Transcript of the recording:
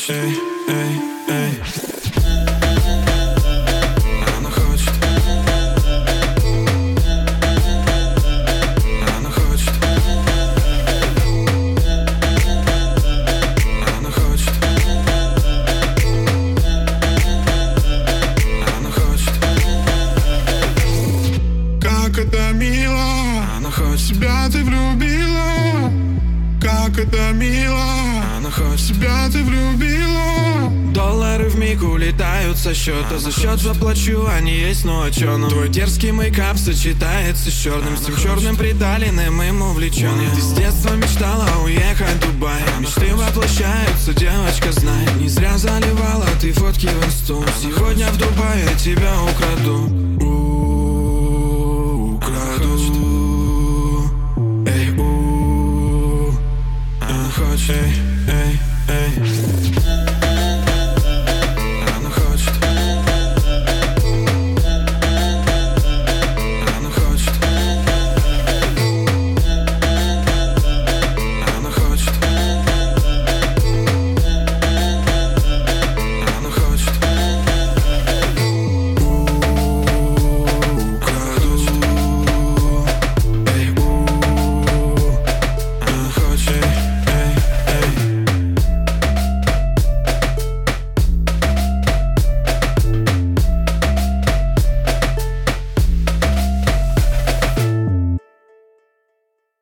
эй, эй, эй. Она хочет. Она хочет. Она хочет. Она хочет. Как это мило, Она хочет. себя ты влюбила. Как это мило, Она хочет. себя ты влюбила. Доллары вмиг улетают со счета. За счет заплачу, а не есть, ну а чё нам? Твой дерзкий мейкап сочетается с черным. С тем черным приталенным им увлеченным. Ты с детства мечтала уехать в Дубай. Мечты воплощаются, девочка, знай. Не зря заливала ты фотки в инсту. Сегодня в Дубае тебя украду.